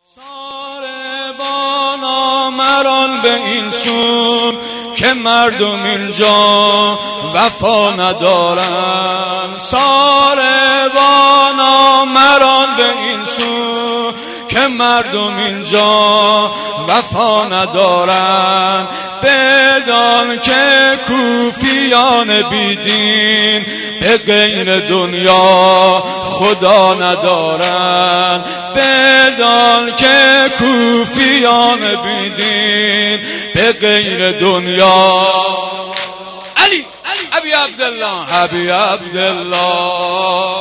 ساربانا مران به این سو که مردم اینجا وفا ندارن. ساربانا مران به این سو که مردم اینجا وفا ندارن. بدان که کوفیان بیدین به غیر دنیا خدا ندارن. بدان که کوفیان بیدین به غیر دنیا علی ابی عبدالله ابی عبدالله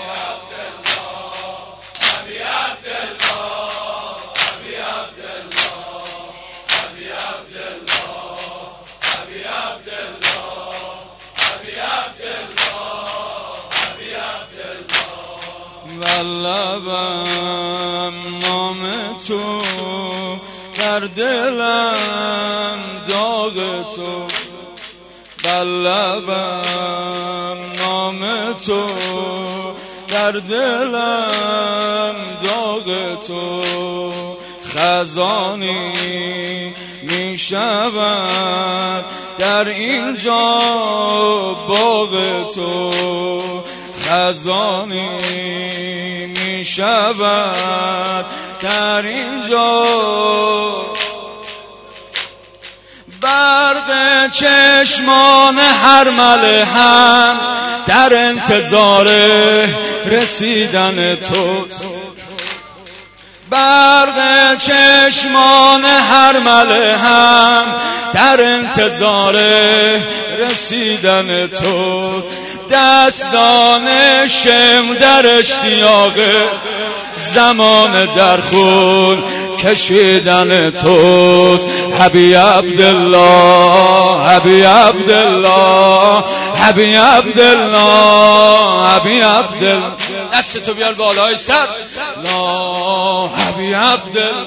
لبم نام تو در دلم داغ تو. بر لبم نام تو در دلم داغ تو. خزانی می شود در اینجا باغ تو. خزانی می شود در اینجا. برق چشمان هر ملحم در انتظار رسیدن توست. برق چشمان هر ملحم در انتظار رسیدن توست. دستان شم در اشتیاق زمان در خون کشیدن توست. ابی عبدالله ابی عبدالله ابی عبدالله ابی عبدالله. دست تو بیار بالای سر. لا ابی عبدالله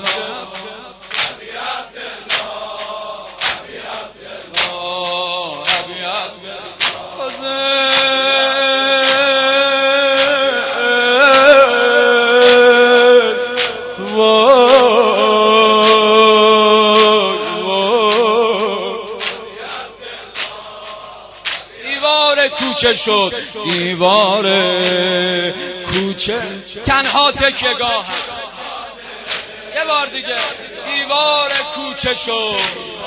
کوچه شد دیوار کوچه تنها تکیه‌گاه. یه بار دیگه دیوار کوچه شد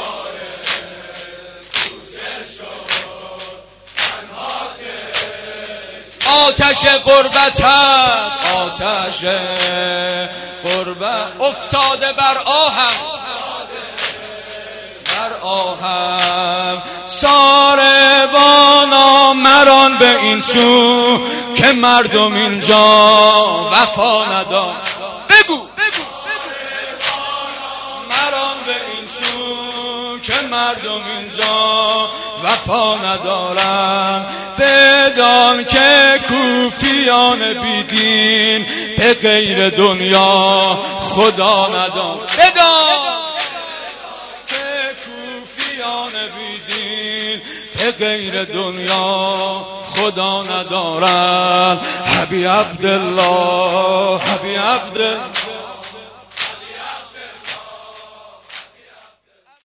آتش غربت آتش غربت افتاده بر آهم. ساربانا مران به این سو که مردم اینجا وفا ندارن. بگو مران به این سو که مردم اینجا وفا ندارن. بدان که کوفیان بیدین به غیر دنیا خدا ندارن. بدان بیدین به غیر دنیا خدا ندارن. ابی عبدالله ابی عبدالله